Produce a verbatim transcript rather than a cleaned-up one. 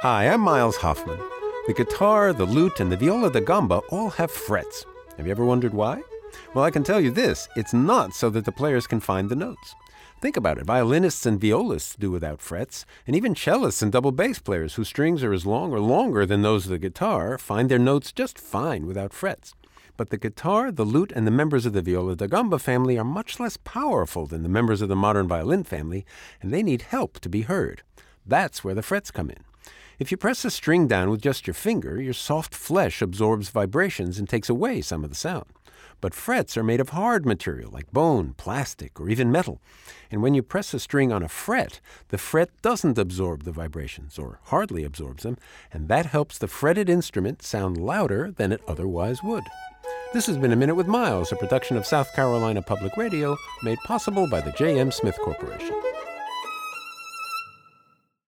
Hi, I'm Miles Hoffman. The guitar, the lute, and the viola da gamba all have frets. Have you ever wondered why? Well, I can tell you this, it's not so that the players can find the notes. Think about it, violinists and violists do without frets, and even cellists and double bass players whose strings are as long or longer than those of the guitar find their notes just fine without frets. But the guitar, the lute, and the members of the viola da gamba family are much less powerful than the members of the modern violin family, and they need help to be heard. That's where the frets come in. If you press a string down with just your finger, your soft flesh absorbs vibrations and takes away some of the sound. But frets are made of hard material like bone, plastic, or even metal. And when you press a string on a fret, the fret doesn't absorb the vibrations, or hardly absorbs them, and that helps the fretted instrument sound louder than it otherwise would. This has been A Minute with Miles, a production of South Carolina Public Radio, made possible by the J M Smith Corporation.